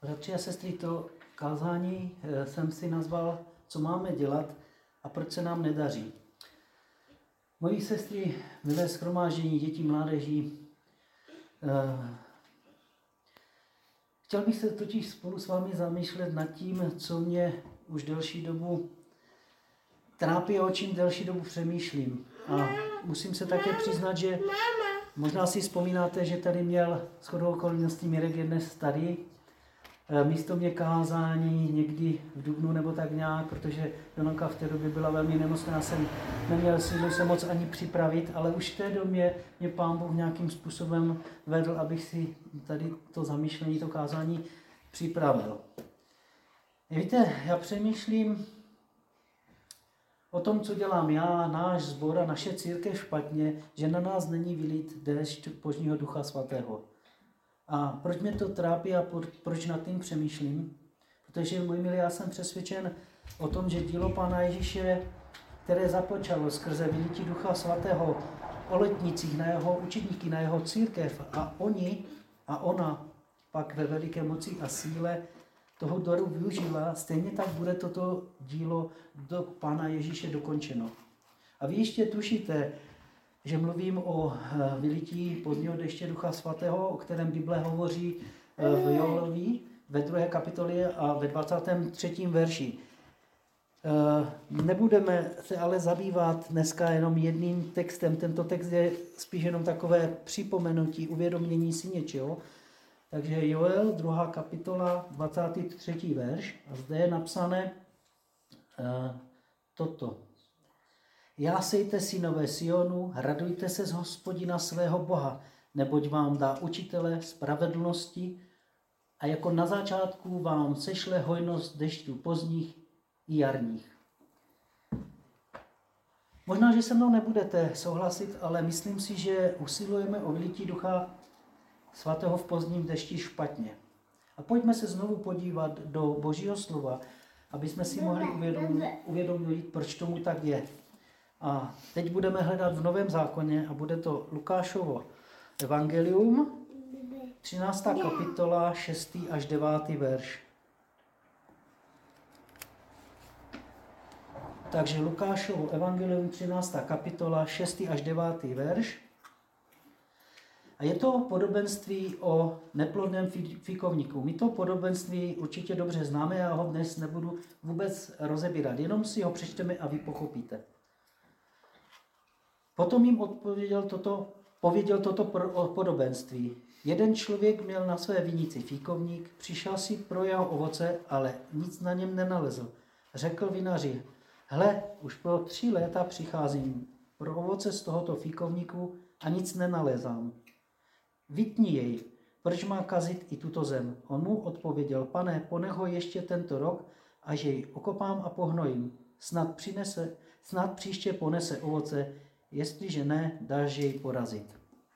Bratři a sestry, to kázání jsem si nazval, co máme dělat a proč se nám nedaří. Moji sestry, milé shromáždění dětí, mládeží, chtěl bych se totiž spolu s vámi zamýšlet nad tím, co mě už delší dobu trápí a o čím delší dobu přemýšlím. A musím se také přiznat, že možná si vzpomínáte, že tady měl shodou okolností Mirek je dnes tady. Místo mě kázání někdy v dubnu nebo tak nějak, protože Donanka v té době byla velmi nemocná, jsem neměl sílu se moc ani připravit, ale už v té době mě Pán Bůh nějakým způsobem vedl, abych si tady to zamýšlení, to kázání připravil. Víte, já přemýšlím o tom, co dělám já, náš sbor a naše církev špatně, že na nás není vylít déšť Božího Ducha Svatého. A proč mě to trápí a proč nad tím přemýšlím? Protože, můj milí, já jsem přesvědčen o tom, že dílo Pána Ježíše, které započalo skrze vylití Ducha Svatého o letnicích, na jeho učedníky, na jeho církev a oni a ona pak ve veliké moci a síle toho daru využila, stejně tak bude toto dílo do Pána Ježíše dokončeno. A vy ještě tušíte, že mluvím o vylití pozdního deště Ducha Svatého, o kterém Bible hovoří v Joelovi ve 2. kapitole a ve 23. verši. Nebudeme se ale zabývat dneska jenom jedním textem. Tento text je spíš jenom takové připomenutí, uvědomění si něčeho. Takže Joel, 2. kapitola, 23. verš. A zde je napsané toto. Jásejte, synové Sionu, radujte se z Hospodina svého Boha, neboť vám dá učitele spravedlnosti a jako na začátku vám sešle hojnost dešťů pozdních i jarních. Možná, že se mnou nebudete souhlasit, ale myslím si, že usilujeme o vylití Ducha Svatého v pozdním dešti špatně. A pojďme se znovu podívat do Božího slova, aby jsme si mohli uvědomit, proč tomu tak je. A teď budeme hledat v Novém zákoně a bude to Lukášovo evangelium, 13. kapitola, 6. až 9. verš. Takže Lukášovo evangelium, 13. kapitola, 6. až 9. verš. A je to podobenství o neplodném fikovníku. My to podobenství určitě dobře známe, já ho dnes nebudu vůbec rozebírat, jenom si ho přečteme a vy pochopíte. Potom jim pověděl toto podobenství. Jeden člověk měl na své vinici fíkovník, přišel si pro jeho ovoce, ale nic na něm nenalezl. Řekl vinaři, hle, už po 3 léta přicházím pro ovoce z tohoto fíkovníku a nic nenalézám. Vytni jej, proč má kazit i tuto zem? On mu odpověděl, pane, ponech ho ještě tento rok, až jej okopám a pohnojím. Snad příště ponese ovoce, jestliže ne, dáš jej porazit.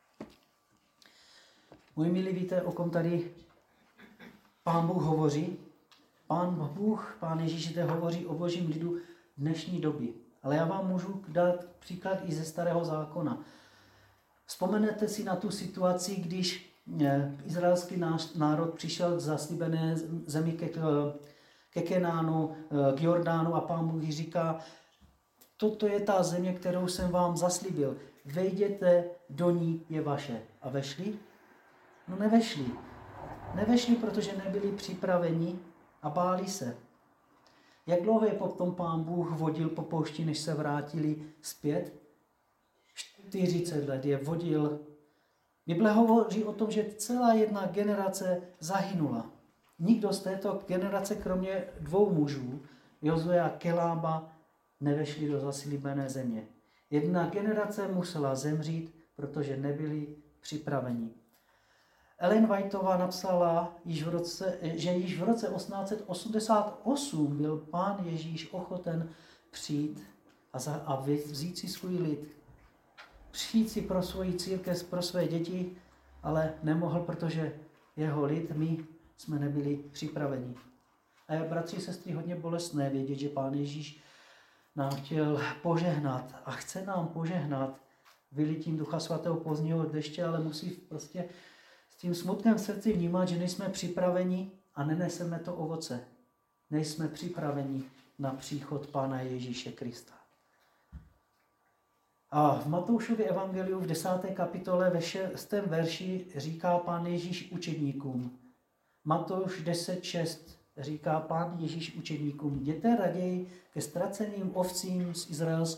Můj milí, víte, o kom tady Pán Bůh hovoří? Pán Ježíš zde hovoří o Božím lidu dnešní doby. Ale já vám můžu dát příklad i ze Starého zákona. Vzpomenete si na tu situaci, když izraelský národ přišel k zaslíbené zemi ke Kenánu, k Jordánu a Pán Bůh říká, toto je ta země, kterou jsem vám zaslíbil. Vejděte, do ní je vaše. A vešli? No nevešli. Nevešli, protože nebyli připraveni a báli se. Jak dlouho je potom Pán Bůh vodil po poušti, než se vrátili zpět? 40 let je vodil. Bible hovoří o tom, že celá jedna generace zahynula. Nikdo z této generace, kromě 2 mužů, Jozue a Kelába, nevešli do zaslíbené země. Jedna generace musela zemřít, protože nebyli připraveni. Ellen Whiteová napsala, že již v roce 1888 byl Pán Ježíš ochoten přijít a vzít si svůj lid. Přijít si pro svoji církev, pro své děti, ale nemohl, protože jeho lid, my jsme nebyli připraveni. A je, bratři a sestry, hodně bolestné vědět, že Pán Ježíš nám chtěl požehnat a chce nám požehnat vylitím Ducha Svatého pozdního deště, ale musí prostě s tím smutkem v srdci vnímat, že nejsme připraveni a neneseme to ovoce. Nejsme připraveni na příchod Pána Ježíše Krista. A v Matoušově evangeliu v 10. kapitole ve 6. verši říká Pán Ježíš učedníkům. Matouš 10.6 říká Pán Ježíš učedníkům. Jděte raději ke ztraceným ovcím z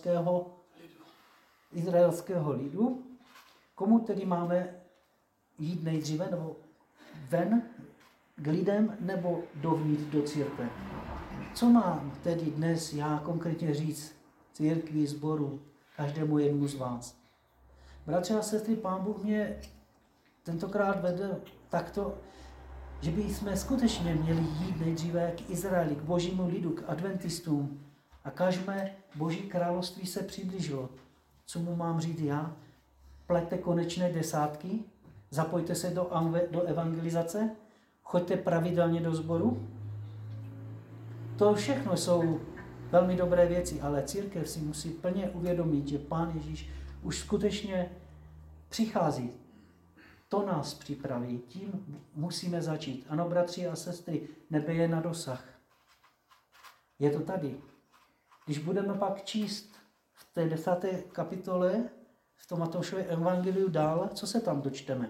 izraelského lidu. Komu tedy máme jít nejdříve, nebo ven k lidem, nebo dovnitř do církve? Co mám tedy dnes já konkrétně říct církvi, sboru, každému jednomu z vás? Bratři a sestry, Pán Bůh mě tentokrát vede takto, že bychom skutečně měli jít nejdříve k Izraeli, k božímu lidu, k adventistům a kažme Boží království se přiblížilo. Co mu mám říct já? Plete konečné desátky, zapojte se do evangelizace, choďte pravidelně do sboru. To všechno jsou velmi dobré věci, ale církev si musí plně uvědomit, že Pán Ježíš už skutečně přichází. To nás připraví, tím musíme začít. Ano, bratři a sestry, nebe je na dosah. Je to tady. Když budeme pak číst v té 10. kapitole, v tom Matoušově evangeliu dál, co se tam dočteme?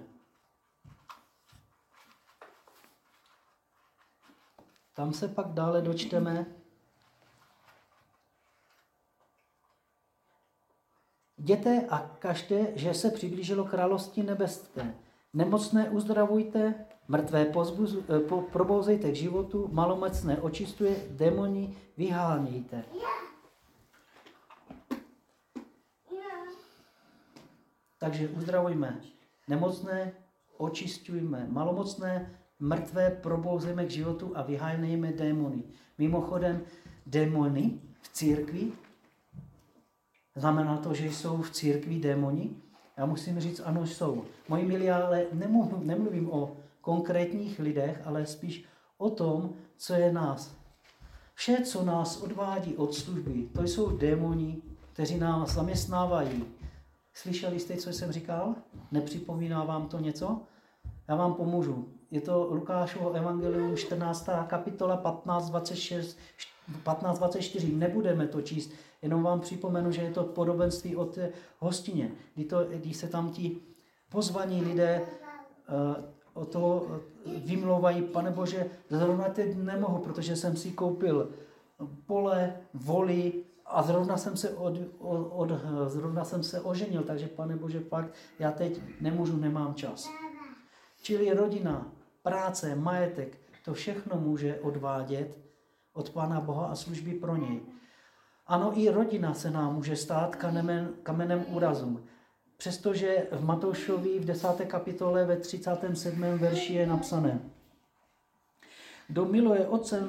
Tam se pak dále dočteme. Jděte a kažte, že se přiblížilo království nebeské. Nemocné uzdravujte, mrtvé probouzejte k životu, malomocné očistuje, démoni vyhánějte. Takže uzdravujme nemocné, očistujme malomocné, mrtvé probouzejme k životu a vyhánějme démony. Mimochodem, démony v církvi, znamená to, že jsou v církvi démoni? Já musím říct, ano, jsou. Moji milí, ale nemluvím o konkrétních lidech, ale spíš o tom, co je nás. Vše, co nás odvádí od služby, to jsou démoni, kteří nás zaměstnávají. Slyšeli jste, co jsem říkal? Nepřipomíná vám to něco? Já vám pomůžu. Je to Lukášovo evangelium 14. kapitola 15:24. Nebudeme to číst, jenom vám připomenu, že je to podobenství o té hostině. Když se tam ti pozvaní lidé o to vymlouvají, Pane Bože, zrovna teď nemohu, protože jsem si koupil pole, voli a zrovna jsem se oženil, takže Pane Bože, fakt, já teď nemůžu, nemám čas. Čili rodina, práce, majetek, to všechno může odvádět od Pána Boha a služby pro něj. Ano, i rodina se nám může stát kamenem úrazu. Přestože v Matoušovi v 10. kapitole ve 37. verši je napsané: Kdo miluje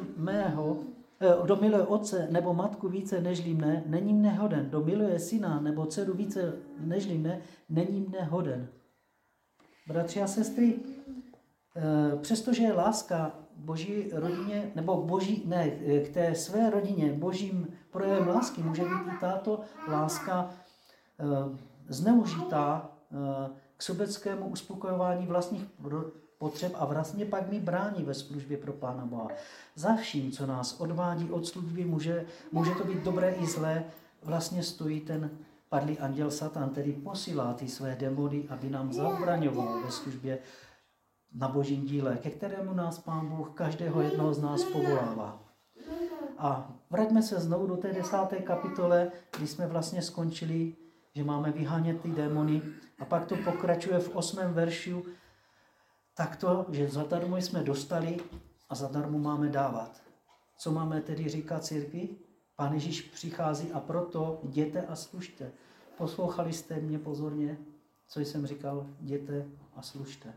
otce nebo matku více nežli mne, není mne hoden. Kdo miluje syna nebo dceru více nežli mne, není mne hoden. Bratři a sestry, přestože je láska Boží rodině, nebo k té své rodině božím projevem lásky, může být i tato láska zneužitá k sobeckému uspokojování vlastních potřeb a vlastně pak mi brání ve službě pro Pána Boha. Za vším, co nás odvádí od služby, může to být dobré i zlé, vlastně stojí ten padlý anděl Satan, který posílá ty své démony, aby nám zabraňoval ve službě na božím díle, ke kterému nás Pán Bůh každého jednoho z nás povolává. A vraťme se znovu do té 10. kapitole, kdy jsme vlastně skončili, že máme vyhánět ty démony, a pak to pokračuje v 8. verši, takto, že zadarmo jsme dostali a zadarmo máme dávat. Co máme tedy říkat církvi? Pán Ježíš přichází a proto jděte a služte. Poslouchali jste mě pozorně, co jsem říkal? Jděte a služte.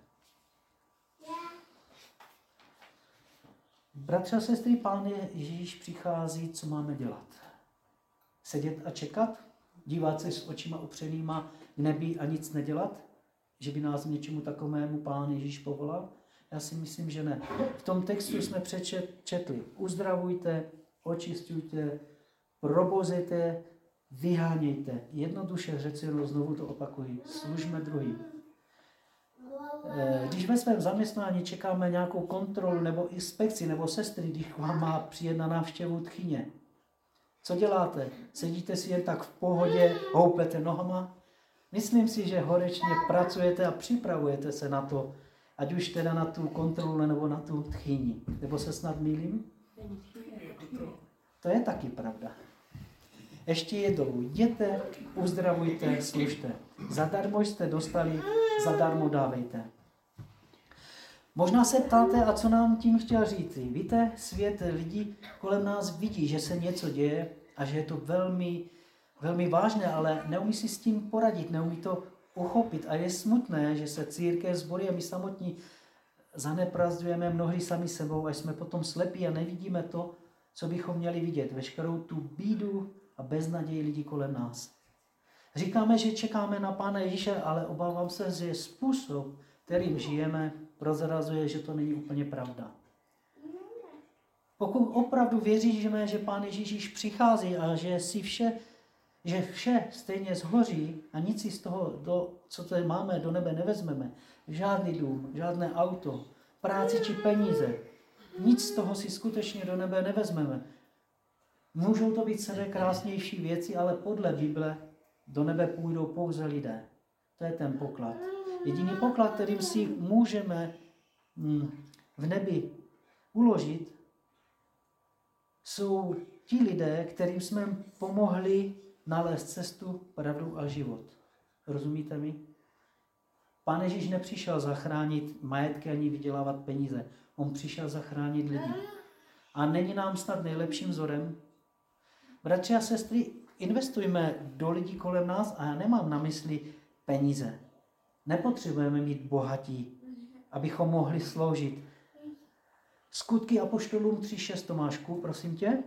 Bratři a sestry, Pán Ježíš přichází, co máme dělat? Sedět a čekat? Dívat se s očima upřenýma k nebi a nic nedělat? Že by nás něčemu takovému Pán Ježíš povolal? Já si myslím, že ne. V tom textu jsme přečetli: uzdravujte, očistujte, probozejte, vyhánějte. Jednoduše řečeno, znovu to opakuji, služme druhým. Když ve svém zaměstnání čekáme nějakou kontrolu nebo inspekci nebo sestry, když k vám má přijet na návštěvu tchyně, co děláte? Sedíte si jen tak v pohodě, houpete nohama? Myslím si, že horečně pracujete a připravujete se na to, ať už teda na tu kontrolu nebo na tu tchyni. Nebo se snad mýlím? To je taky pravda. Ještě jednou, jděte, uzdravujte, služte. Zadarmo jste dostali, zadarmo dávejte. Možná se ptáte, a co nám tím chtěl říct? Víte, svět lidí kolem nás vidí, že se něco děje a že je to velmi, velmi vážné, ale neumí si s tím poradit, neumí to uchopit. A je smutné, že se církev, sbory a my samotní zaneprazdujeme mnohdy sami sebou a jsme potom slepí a nevidíme to, co bychom měli vidět. Veškerou tu bídu a beznaději lidí kolem nás. Říkáme, že čekáme na Pána Ježíše, ale obávám se, že způsob, kterým žijeme, prozrazuje, že to není úplně pravda. Pokud opravdu věříme, že Pán Ježíš přichází a že vše stejně zhoří a nic si z toho, co tady máme, do nebe nevezmeme, žádný dům, žádné auto, práci či peníze, nic z toho si skutečně do nebe nevezmeme. Můžou to být sebekrásnější věci, ale podle Bible do nebe půjdou pouze lidé. To je ten poklad. Jediný poklad, kterým si můžeme v nebi uložit, jsou ti lidé, kterým jsme pomohli nalézt cestu, pravdu a život. Rozumíte mi? Pán Ježíš nepřišel zachránit majetky ani vydělávat peníze. On přišel zachránit lidi. A není nám snad nejlepším vzorem? Bratři a sestry, investujme do lidí kolem nás a já nemám na mysli peníze. Nepotřebujeme mít bohatí, abychom mohli sloužit. Skutky apoštolům 3.6, Tomášku, prosím tě.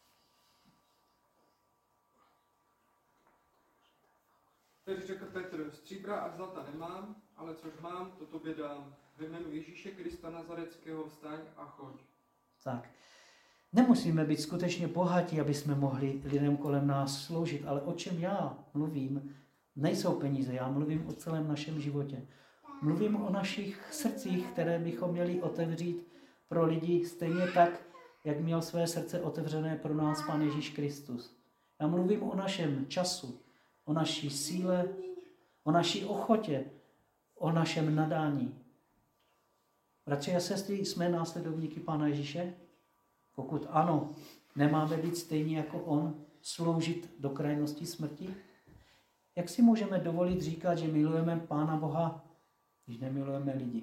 Teď řekl Petr, stříbra a zlata nemám, ale což mám, to tobě dám. Ve jménu Ježíše Krista Nazareckého vstaň a choď. Tak. Nemusíme být skutečně bohatí, aby jsme mohli lidem kolem nás sloužit, ale o čem já mluvím, nejsou peníze, já mluvím o celém našem životě. Mluvím o našich srdcích, které bychom měli otevřít pro lidi stejně tak, jak měl své srdce otevřené pro nás Pán Ježíš Kristus. Já mluvím o našem času, o naší síle, o naší ochotě, o našem nadání. Bratři a sestry, jsme následovníky Pána Ježíše? Pokud ano, nemáme být stejní jako on, sloužit do krajnosti smrti? Jak si můžeme dovolit říkat, že milujeme Pána Boha, když nemilujeme lidi?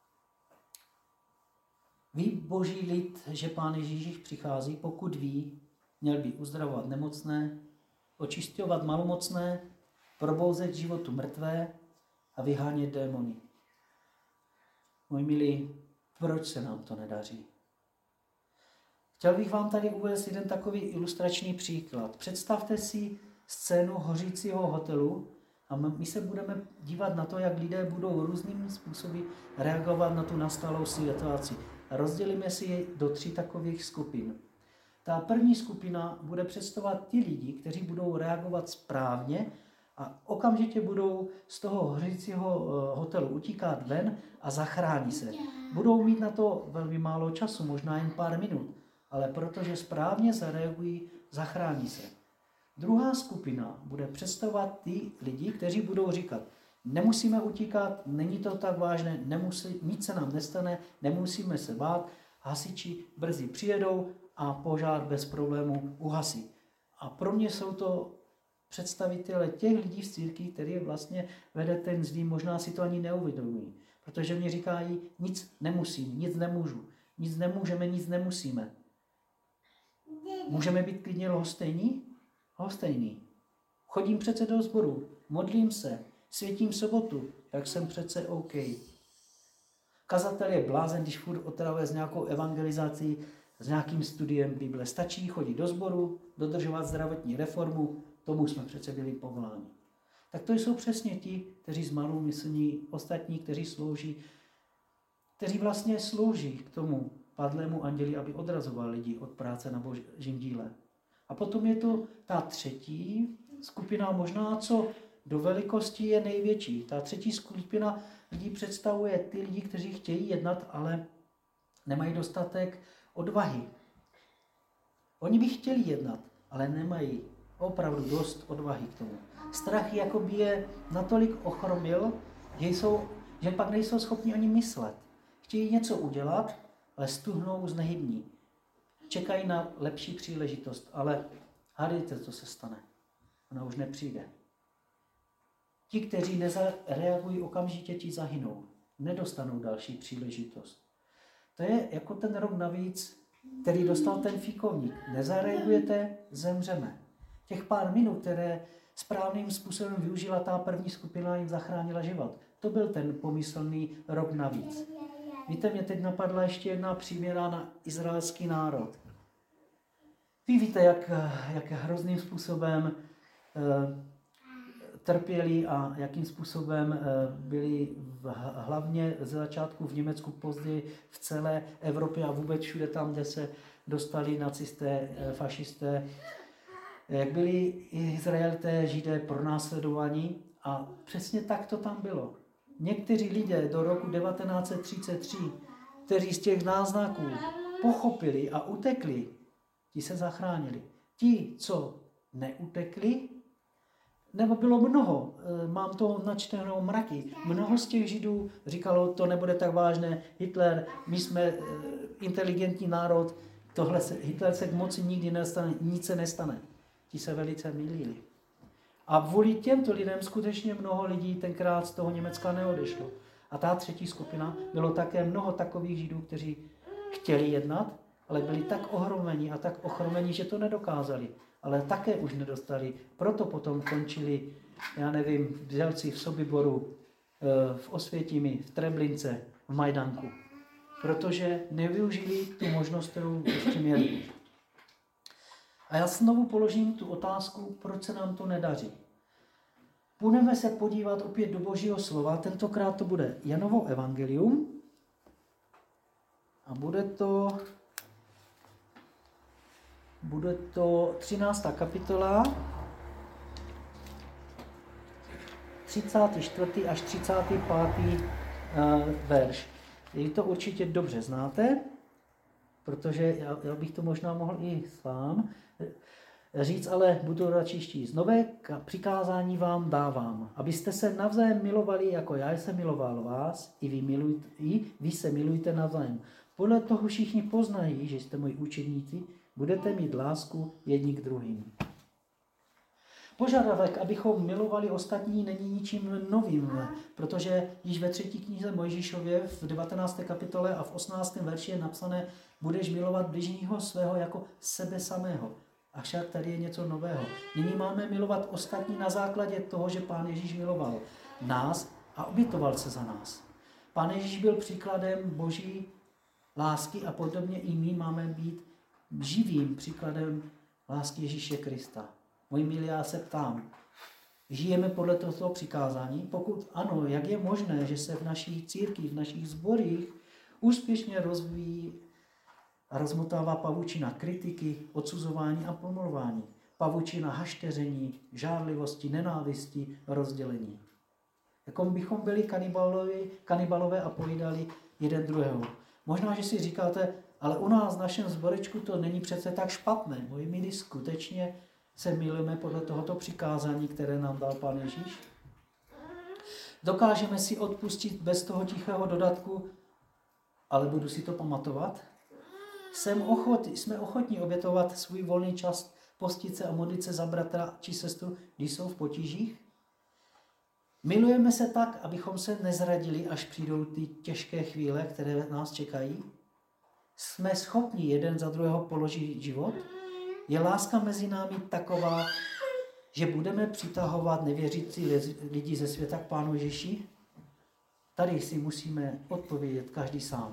Ví Boží lid, že Pán Ježíš přichází, pokud ví, měl by uzdravovat nemocné, očisťovat malomocné, probouzet životu mrtvé a vyhánět démony. Moji milí, proč se nám to nedaří? Chtěl bych vám tady uvést jeden takový ilustrační příklad. Představte si scénu hořícího hotelu a my se budeme dívat na to, jak lidé budou různými způsoby reagovat na tu nastalou situaci. Rozdělíme si je do 3 takových skupin. Ta první skupina bude představovat ti lidi, kteří budou reagovat správně a okamžitě budou z toho hořícího hotelu utíkat ven a zachrání se. Budou mít na to velmi málo času, možná jen pár minut, ale protože správně zareagují, zachrání se. Druhá skupina bude představovat ty lidi, kteří budou říkat, nemusíme utíkat, není to tak vážné, nic se nám nestane, nemusíme se bát, hasiči brzy přijedou a požár bez problému uhasí. A pro mě jsou to představitele těch lidí v církvi, který vlastně vede ten zlý, možná si to ani neuvědomují, protože mě říkají, nic nemusím, nic nemůžu, nic nemůžeme, nic nemusíme. Můžeme být klidně lhostejní? Lhostejní. Chodím přece do sboru, modlím se, světím sobotu, tak jsem přece OK. Kazatel je blázen, když furt otravuje s nějakou evangelizací, s nějakým studiem Bible. Stačí chodit do sboru, dodržovat zdravotní reformu, tomu jsme přece byli povoláni. Tak to jsou přesně ti, kteří zmalu myslí ostatní, kteří slouží, kteří vlastně slouží k tomu padlému anděli, aby odrazoval lidi od práce na božím díle. A potom je to ta třetí skupina, možná co do velikosti je největší. Ta třetí skupina lidí představuje ty lidi, kteří chtějí jednat, ale nemají dostatek odvahy. Oni by chtěli jednat, ale nemají opravdu dost odvahy k tomu. Strach jakoby je natolik ochromil, že pak nejsou schopni ani myslet. Chtějí něco udělat, ale stuhnou znehybní. Čekají na lepší příležitost, ale hádejte, co se stane. Ona už nepřijde. Ti, kteří nezareagují okamžitě, ti zahynou. Nedostanou další příležitost. To je jako ten rok navíc, který dostal ten fíkovník. Nezareagujete, zemřeme. Těch pár minut, které správným způsobem využila ta první skupina, jim zachránila život. To byl ten pomyslný rok navíc. Víte, mě teď napadla ještě jedna příměra na izraelský národ. Vy víte, jak hrozným způsobem trpěli a jakým způsobem byli hlavně ze začátku v Německu, později v celé Evropě a vůbec všude tam, kde se dostali nacisté, fašisté, jak byli Izraelité, Židé pronásledovaní a přesně tak to tam bylo. Někteří lidé do roku 1933, kteří z těch náznaků pochopili a utekli, ti se zachránili. Ti, co neutekli, nebo bylo mnoho, mám to načteno mraky, mnoho z těch Židů říkalo, to nebude tak vážné, Hitler, my jsme inteligentní národ, Hitler se k moci nikdy nestane, nic se nestane. Ti se velice mýlili. A kvůli těmto lidem skutečně mnoho lidí tenkrát z toho Německa neodešlo. A ta třetí skupina, bylo také mnoho takových Židů, kteří chtěli jednat, ale byli tak ochromeni, že to nedokázali. Ale také už nedostali. Proto potom končili, já nevím, v Želci, v Sobiboru, v Osvětimi, v Treblince, v Majdanku. Protože nevyužili tu možnost, kterou ještě měli. A já znovu položím tu otázku, proč se nám to nedaří. Budeme se podívat opět do Božího slova, tentokrát to bude Janovo evangelium a bude to 13. kapitola, 34. až 35. verš. Vy to určitě dobře znáte, protože já bych to možná mohl i s vám říct, ale budu radši číst. Nové přikázání vám dávám, abyste se navzájem milovali, jako já jsem miloval vás, i vy se milujte navzájem. Podle toho všichni poznají, že jste moji učedníci, budete mít lásku jedni k druhým. Požadavek, abychom milovali ostatní, není ničím novým, protože již ve 3. knize Mojžíšově v 19. kapitole a v 18. verši je napsané, budeš milovat bližního svého jako sebe samého. Avšak tady je něco nového. Nyní máme milovat ostatní na základě toho, že Pán Ježíš miloval nás a obětoval se za nás. Pán Ježíš byl příkladem Boží lásky a podobně i my máme být živým příkladem lásky Ježíše Krista. Moji milí, já se ptám, žijeme podle tohoto přikázání? Pokud ano, jak je možné, že se v našich církvích, v našich sborích úspěšně rozvíjí a rozmotává pavučina kritiky, odsuzování a pomlouvání, pavučina hašteření, žárlivosti, nenávisti, rozdělení. Jako bychom byli kanibalové a pojídali jeden druhého. Možná, že si říkáte, ale u nás v našem sborečku to není přece tak špatné. Moji milí, skutečně se milujeme podle tohoto přikázání, které nám dal Pán Ježíš? Dokážeme si odpustit bez toho tichého dodatku, ale budu si to pamatovat? Jsme ochotní obětovat svůj volný čas, postit se a modlit se za bratra či sestru, když jsou v potížích? Milujeme se tak, abychom se nezradili, až přijdou ty těžké chvíle, které nás čekají? Jsme schopni jeden za druhého položit život? Je láska mezi námi taková, že budeme přitahovat nevěřící lidi ze světa k Pánu Ježíši? Tady si musíme odpovědět každý sám.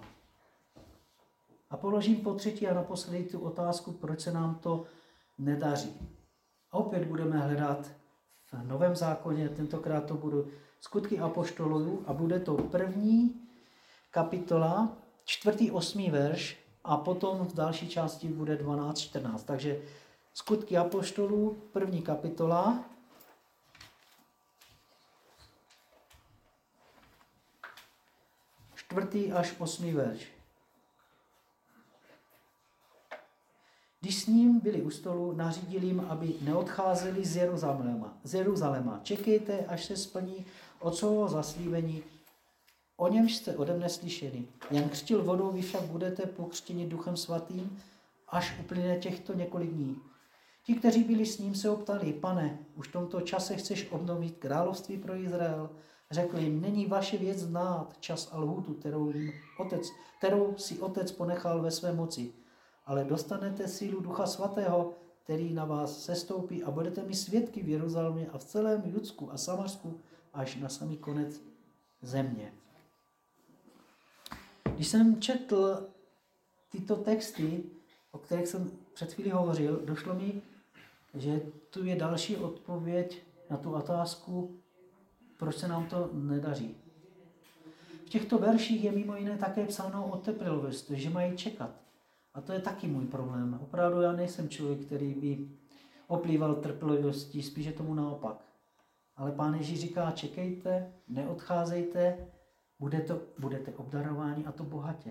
A položím po třetí a naposledy tu otázku, proč se nám to nedaří. A opět budeme hledat v Novém zákoně, tentokrát to budou Skutky apoštolů a bude to 1. kapitola, 4. 8. verš a potom v další části bude 12. 14. Takže Skutky apoštolů, 1. kapitola, 4. až 8. verš. Když s ním byli u stolu, nařídil jim, aby neodcházeli z Jeruzaléma. Čekejte, až se splní otcovo zaslíbení, o němž jste ode mne slyšeli. Jan křtil vodou, vy však budete pokřtěni Duchem Svatým, až uplyne těchto několik dní. Ti, kteří byli s ním, se optali: Pane, už v tomto čase chceš obnovit království pro Izrael? Řekl jim: není vaše věc znát čas a lhůtu, kterou si Otec ponechal ve své moci. Ale dostanete sílu Ducha Svatého, který na vás sestoupí, a budete mi svědky v Jeruzalémě a v celém Judsku a Samarsku až na samý konec země. Když jsem četl tyto texty, o kterých jsem před chvílí hovořil, došlo mi, že tu je další odpověď na tu otázku, proč se nám to nedaří. V těchto verších je mimo jiné také psáno o trpělivosti, že mají čekat. A to je taky můj problém. Opravdu já nejsem člověk, který by oplýval trpělivostí, spíše tomu naopak. Ale Pán Ježíš říká: čekejte, neodcházejte, budete obdarováni, a to bohatě.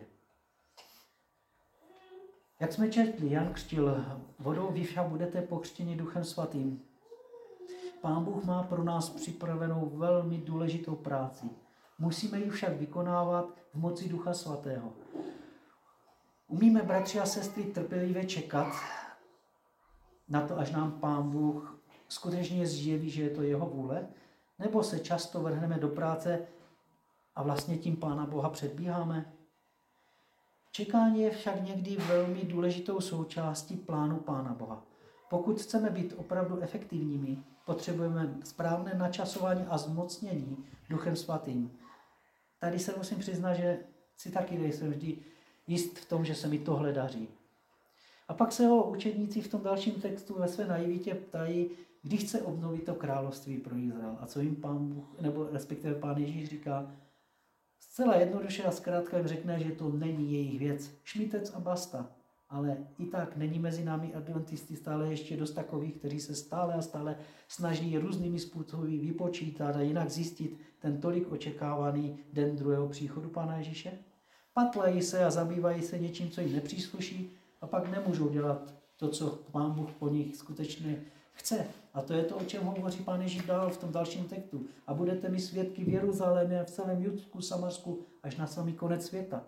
Jak jsme četli, Jan křtil vodou, vy však budete pokřtěni Duchem Svatým. Pán Bůh má pro nás připravenou velmi důležitou práci. Musíme ji však vykonávat v moci Ducha Svatého. Umíme, bratři a sestry, trpělivě čekat na to, až nám Pán Bůh skutečně zjeví, že je to jeho vůle, nebo se často vrhneme do práce a vlastně tím Pána Boha předbíháme? Čekání je však někdy velmi důležitou součástí plánu Pána Boha. Pokud chceme být opravdu efektivními, potřebujeme správné načasování a zmocnění Duchem Svatým. Tady se musím přiznat, že si taky nejsem vždy jist v tom, že se mi tohle daří. A pak se ho učedníci v tom dalším textu ve své naivitě ptají, kdy chce obnovit to království pro Izrael. A co jim Pán Bůh, nebo respektive Pán Ježíš říká? Zcela jednoduše a zkrátka jim řekne, že to není jejich věc. Šmitec a basta. Ale i tak není mezi námi adventisty stále ještě dost takových, kteří se stále a stále snaží různými způsoby vypočítat a jinak zjistit ten tolik očekávaný den druhého příchodu Pána Ježíše. Patlají se a zabývají se něčím, co jim nepřísluší, a pak nemůžou dělat to, co Pán Bůh po nich skutečně chce. A to je to, o čem hovoří Pán Ježíš dál v tom dalším textu. A budete mi svědky v Jeruzalémě, v celém Judsku, Samarsku, až na samý konec světa.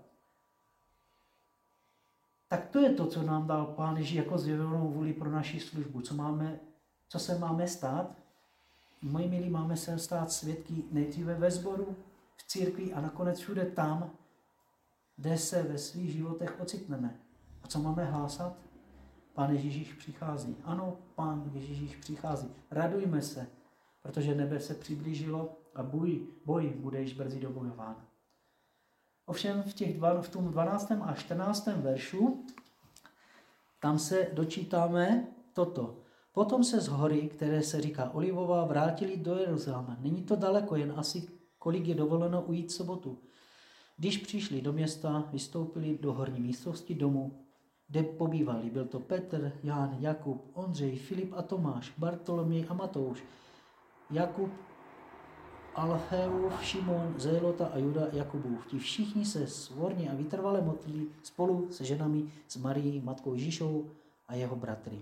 Tak to je to, co nám dal Pán Ježíš jako zjevenou vůli pro naši službu. Co se máme stát? Moji milí, máme se stát svědky nejdříve ve sboru, v církvi a nakonec všude tam, kde se ve svých životech ocitneme. A co máme hlásat? Pán Ježíš přichází. Ano, Pán Ježíš přichází. Radujme se, protože nebe se přiblížilo a boj bude již brzy dobojován. Ovšem v tom 12. a 14. veršu tam se dočítáme toto. Potom se z hory, které se říká Olivová, vrátili do Jeruzaléma. Není to daleko, jen asi kolik je dovoleno ujít sobotu. Když přišli do města, vystoupili do horní místnosti domu, kde pobývali. Byl to Petr, Jan, Jakub, Ondřej, Filip a Tomáš, Bartoloměj a Matouš, Jakub, Alfeův, Šimon, Zélota a Juda Jakubův. Ti všichni se svorně a vytrvale modlili spolu se ženami, s Marií, matkou Ježíšovou a jeho bratry.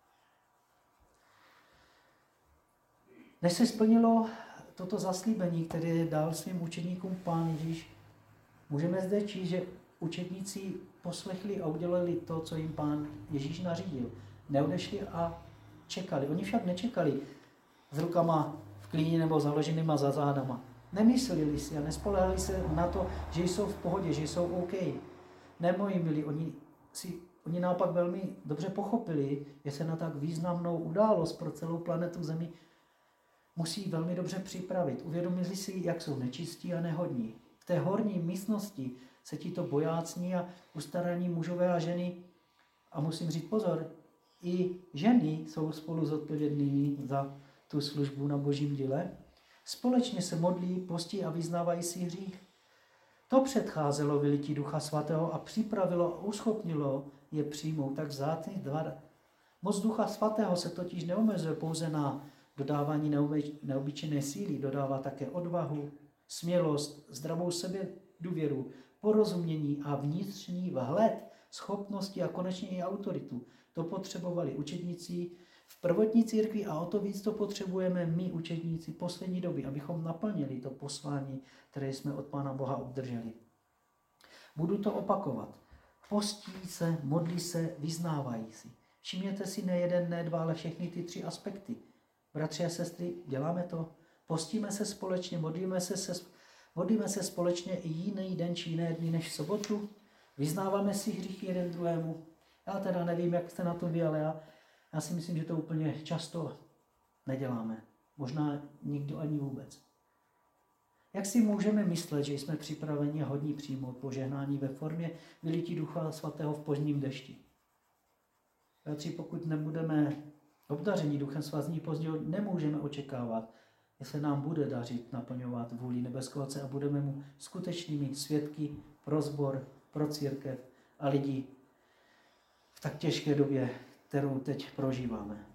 Než se splnilo toto zaslíbení, které dal svým učeníkům Pán Ježíš, můžeme zde číst, že učedníci poslechli a udělali to, co jim Pán Ježíš nařídil. Neodešli a čekali. Oni však nečekali s rukama v klíně nebo založenýma za zádama. Nemysleli si a nespolehali se na to, že jsou v pohodě, že jsou OK. Ne, moji milí, oni naopak velmi dobře pochopili, že se na tak významnou událost pro celou planetu Zemi musí velmi dobře připravit. Uvědomili si, jak jsou nečistí a nehodní. V té horní místnosti se tito bojácní a ustaraní mužové a ženy, a musím říct pozor, i ženy jsou spolu zodpovědnými za tu službu na Božím díle, společně se modlí, postí a vyznávají si hřích. To předcházelo vylití Ducha Svatého a připravilo a uschopnilo je přijmout tak vzácný dar. Moc Ducha Svatého se totiž neomezuje pouze na dodávání neobyčejné síly, dodává také odvahu, smělost, zdravou důvěru, porozumění a vnitřní vhled, schopnosti a konečně i autoritu. To potřebovali učedníci v prvotní církvi a o to víc to potřebujeme my, učedníci poslední doby, abychom naplnili to poslání, které jsme od Pána Boha obdrželi. Budu to opakovat. Postí se, modlí se, vyznávají si. Všimněte si ne jeden, ne dva, ale všechny ty 3 aspekty. Bratři a sestry, děláme to. Postíme se společně, modlíme se společně i jiný den či jiné dny než v sobotu. Vyznáváme si hříchy jeden druhému. Já teda nevím, jak jste na tom vy, ale já si myslím, že to úplně často neděláme. Možná nikdo ani vůbec. Jak si můžeme myslet, že jsme připraveni a hodní přijmout požehnání ve formě vylití Ducha Svatého v pozdním dešti? Bratři, pokud nebudeme obdaření Duchem Svatým pozdního, nemůžeme očekávat, že se nám bude dařit naplňovat vůli nebeského Otce a budeme mu skutečnými svědky pro sbor, pro církev a lidi v tak těžké době, kterou teď prožíváme.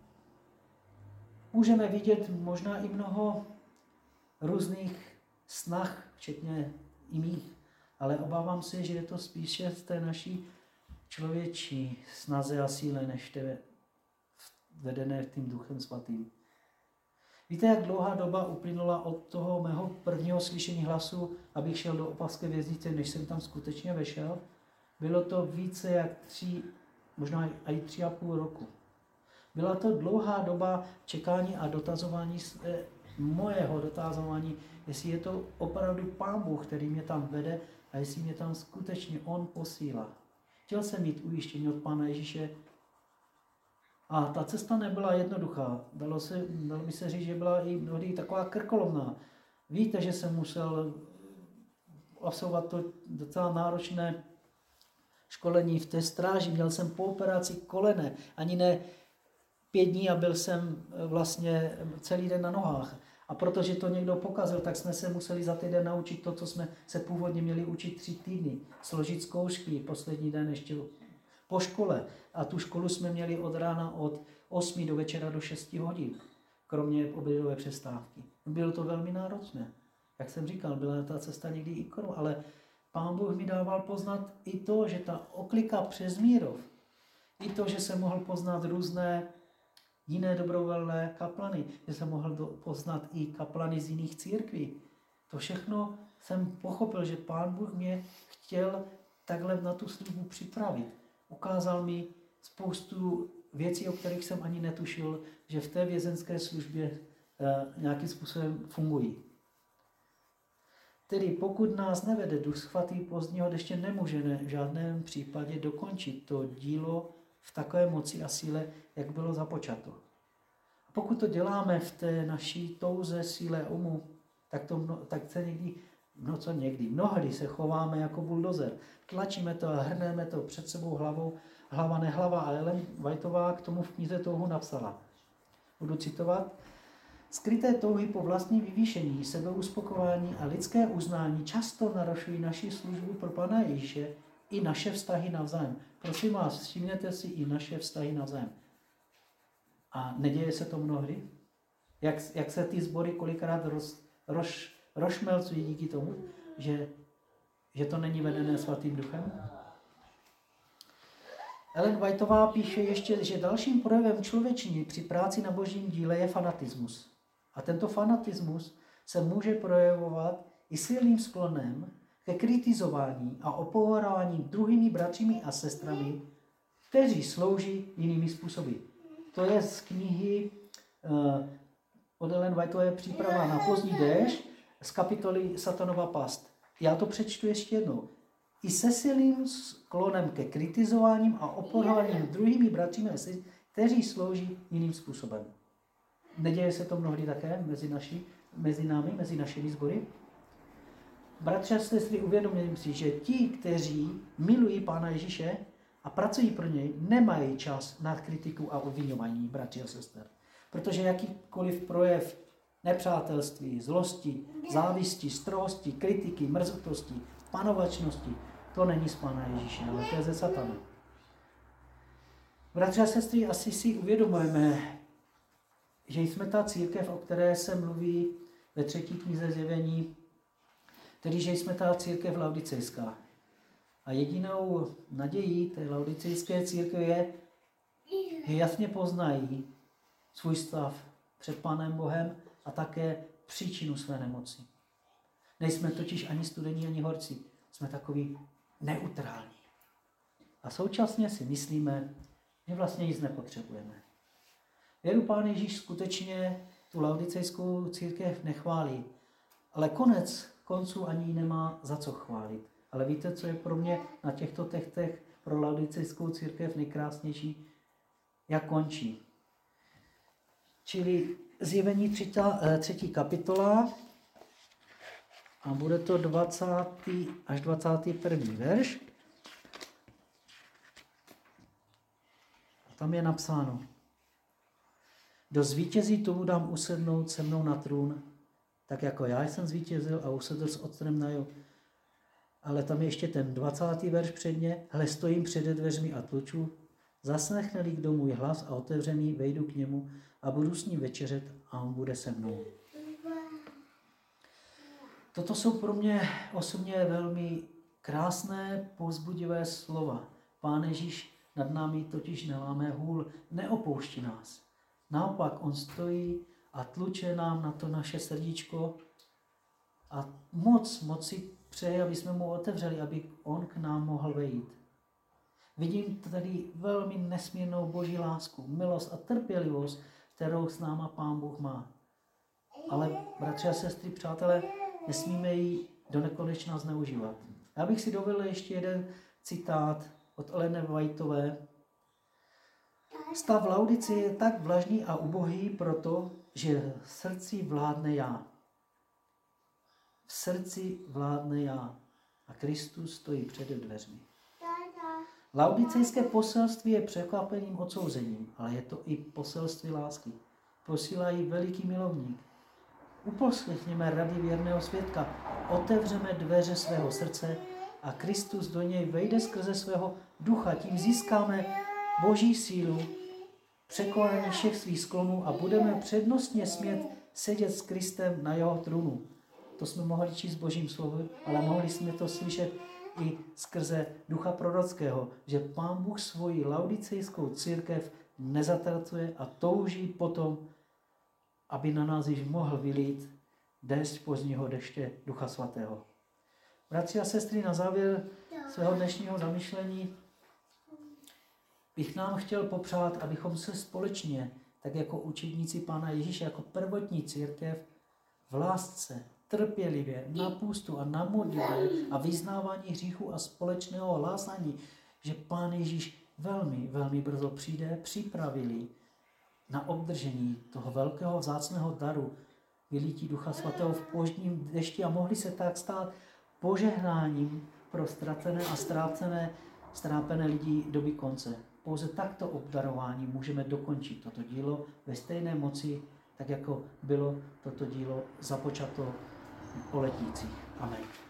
Můžeme vidět možná i mnoho různých snah, včetně i mých, ale obávám se, že je to spíše z té naší člověčí snaze a síle, než té vedené tím Duchem Svatým. Víte, jak dlouhá doba uplynula od toho mého prvního slyšení hlasu, abych šel do Opavské věznice, než jsem tam skutečně vešel? Bylo to více jak 3, možná i 3,5 roku. Byla to dlouhá doba čekání a dotazování, mojeho dotazování, jestli je to opravdu Pán Bůh, který mě tam vede a jestli mě tam skutečně On posílá. Chtěl jsem mít ujištění od Pána Ježíše a ta cesta nebyla jednoduchá. Dalo by se říct, že byla i mnohdy taková krkolomná. Víte, že jsem musel absolvovat to docela náročné školení v té stráži. Měl jsem po operaci kolene, ani ne 5 dní a byl jsem vlastně celý den na nohách. A protože to někdo pokazil, tak jsme se museli za týden naučit to, co jsme se původně měli učit 3 týdny. Složit zkoušky, poslední den ještě po škole. A tu školu jsme měli od rána od 8 do večera do 6 hodin, kromě obědové přestávky. Bylo to velmi náročné. Jak jsem říkal, byla ta cesta někdy i ale Pán Bůh mi dával poznat i to, že ta oklika přes Mírov, i to, že jsem mohl poznat různé jiné dobrovolné kaplany, že jsem mohl poznat i kaplany z jiných církví. To všechno jsem pochopil, že Pán Bůh mě chtěl takhle na tu službu připravit. Ukázal mi spoustu věcí, o kterých jsem ani netušil, že v té vězenské službě nějakým způsobem fungují. Tedy pokud nás nevede Duch Svatý pozdního deště, nemůžeme v žádném případě dokončit to dílo v takové moci a síle, jak bylo započato. A pokud to děláme v té naší touze, síle umu, tak se mnohdy se chováme jako buldozer. Tlačíme to a hrneme to před sebou hlavou, hlava nehlava. A Ellen Whiteová k tomu v knize Touhu napsala. Budu citovat. Skryté touhy po vlastním vyvýšení, sebeuspokojení a lidské uznání často narušují naši službu pro Pana Ježíše i naše vztahy navzájem. Prosím vás, všimněte si i naše vztahy navzájem. A neděje se to mnohdy? Jak se ty sbory kolikrát rozšmelcují díky tomu, že to není vedené Svatým Duchem? Ellen Whiteová píše ještě, že dalším projevem člověčiny při práci na božím díle je fanatismus. A tento fanatismus se může projevovat i silným sklonem ke kritizování a opovrhování druhými bratřími a sestrami, kteří slouží jinými způsoby. To je z knihy od Ellen Whiteové Příprava na pozdní déšť z kapitoly Satanova past. Já to přečtu ještě jednou. I se silným sklonem ke kritizováním a opovrhováním druhými bratřími a sestrami, kteří slouží jiným způsobem. Neděje se to mnohdy také mezi námi, mezi našimi sbory? Bratři a sestry, uvědomím si, že ti, kteří milují Pána Ježíše a pracují pro něj, nemají čas na kritiku a obviňování bratři a sester. Protože jakýkoliv projev nepřátelství, zlosti, závisti, strohosti, kritiky, mrzutosti, panovačnosti, to není z Pána Ježíše, ale to je ze satana. Bratři a sestry, asi si uvědomujeme, že jsme ta církev, o které se mluví ve 3. knize Zjevení, tedy že jsme ta církev laodicejská. A jedinou nadějí té laodicejské církve je, že jasně poznají svůj stav před Pánem Bohem a také příčinu své nemoci. Nejsme totiž ani studení, ani horci. Jsme takový neutrální. A současně si myslíme, že vlastně nic nepotřebujeme. Věru Pán Ježíš skutečně tu laodicejskou církev nechválí, ale konec konců ani ji nemá za co chválit. Ale víte, co je pro mě na těchto textech pro laodicejskou církev nejkrásnější? Jak končí. Čili Zjevení 3. kapitola a bude to 20. až 21. verš. A tam je napsáno: Kdo zvítězí, tomu dám usednout se mnou na trůn, tak jako já jsem zvítězil a usedl s Otcem na jeho. Ale tam je ještě ten 20. verš předně. Hle, stojím před dveřmi a tluču. Zaslechne-li kdo můj hlas a otevřený, vejdu k němu a budu s ním večeřet a on bude se mnou. Toto jsou pro mě osobně velmi krásné, povzbudivé slova. Pán Ježíš nad námi totiž neláme hůl, neopouští nás. Naopak on stojí a tluče nám na to naše srdíčko a moc si přeje, aby jsme mu otevřeli, aby on k nám mohl vejít. Vidím tady velmi nesmírnou boží lásku, milost a trpělivost, kterou s náma Pán Bůh má. Ale, bratři a sestry, přátelé, nesmíme ji do nekonečna zneužívat. Já bych si dovolil ještě jeden citát od Eleny Whiteové. Stav Laodice je tak vlažný a ubohý proto, že v srdci vládne já. V srdci vládne já a Kristus stojí před dveřmi. Laodicejské poselství je překvapením odsouzením, ale je to i poselství lásky. Posílá ji veliký milovník. Uposlechněme rady věrného svědka, otevřeme dveře svého srdce a Kristus do něj vejde skrze svého ducha. Tím získáme boží sílu, překonání všech svých sklonů a budeme přednostně smět sedět s Kristem na jeho trůnu. To jsme mohli číst v božím slovu, ale mohli jsme to slyšet i skrze ducha prorockého, že Pán Bůh svoji laodicejskou církev nezatracuje a touží potom, aby na nás již mohl vylít déšť pozdního deště Ducha Svatého. Bratři a sestry, na závěr svého dnešního zamyšlení bych nám chtěl popřát, abychom se společně, tak jako učedníci Pána Ježíše, jako prvotní církev, v lásce, trpělivě, na půstu a na modlitbě a vyznávání hříchu a společného hlásání, že Pán Ježíš velmi brzo přijde, připravili na obdržení toho velkého vzácného daru vylítí Ducha Svatého v pozdním dešti a mohli se tak stát požehnáním pro ztracené a strápené lidi doby konce. Pouze takto obdarování můžeme dokončit toto dílo ve stejné moci, tak jako bylo toto dílo započato o letících. Amen.